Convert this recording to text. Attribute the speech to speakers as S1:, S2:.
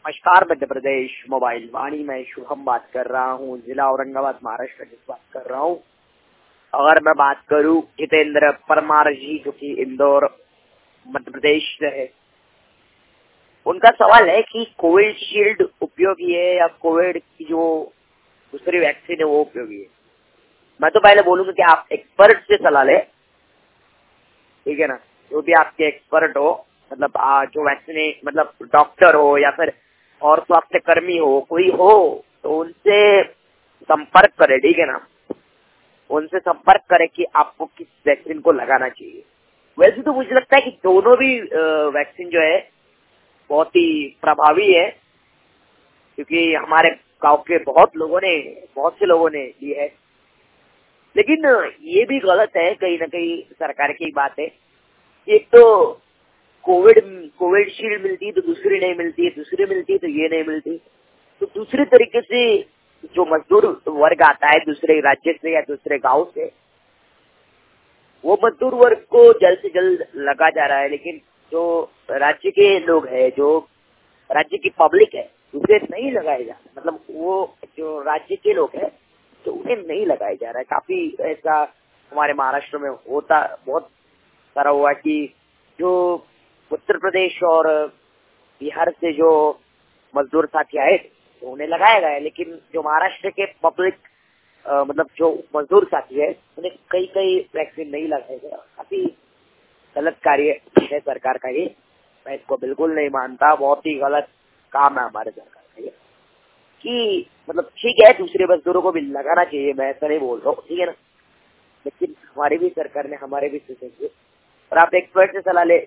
S1: नमस्कार मध्य प्रदेश मोबाइल वाणी में शुभम बात कर रहा हूँ, जिला औरंगाबाद महाराष्ट्र से बात कर रहा हूँ। अगर मैं बात करूँ जितेंद्र परमार जी जो कि इंदौर मध्य प्रदेश से है, उनका सवाल है कि कोविशील्ड उपयोगी है या कोविड की जो दूसरी वैक्सीन है वो उपयोगी है। मैं तो पहले बोलूंगा कि आप एक्सपर्ट से सलाह ले, ठीक है ना। जो भी आपके एक्सपर्ट हो, मतलब जो वैक्सीन मतलब डॉक्टर हो या फिर और स्वास्थ्य कर्मी हो, कोई हो तो उनसे संपर्क करे, ठीक है ना। उनसे संपर्क करे कि आपको किस वैक्सीन को लगाना चाहिए। वैसे तो मुझे लगता है कि दोनों भी वैक्सीन जो है बहुत ही प्रभावी है, क्योंकि हमारे गांव के बहुत से लोगों ने ली है। लेकिन ये भी गलत है कहीं ना कहीं, सरकार की बात है। एक तो कोविशील्ड मिलती है तो दूसरी नहीं मिलती है, दूसरी मिलती है तो ये नहीं मिलती। तो दूसरे तरीके से जो मजदूर वर्ग आता है दूसरे राज्य से या दूसरे गांव से, वो मजदूर वर्ग को जल्द से जल्द लगा जा रहा है। लेकिन जो राज्य के लोग हैं, जो राज्य की पब्लिक है, उसे नहीं लगाया जा रहा। मतलब वो जो राज्य के लोग हैं तो उन्हें नहीं लगाया जा रहा है। काफी ऐसा हमारे महाराष्ट्र में होता बहुत सारा हुआ कि जो उत्तर प्रदेश और बिहार से जो मजदूर साथी आए तो उन्हें लगाया गया, लेकिन जो महाराष्ट्र के पब्लिक मतलब जो मजदूर साथी है उन्हें कई वैक्सीन नहीं लगाया गया। काफी गलत कार्य है सरकार का ये, मैं इसको बिल्कुल नहीं मानता। बहुत ही गलत काम है हमारे सरकार का ये, कि मतलब ठीक है दूसरे मजदूरों को भी लगाना चाहिए, मैं ऐसा नहीं बोल रहा हूँ, ठीक है ना। लेकिन हमारी भी सरकार ने हमारे भी सोचे और आप एक्सपर्ट से सलाह ले,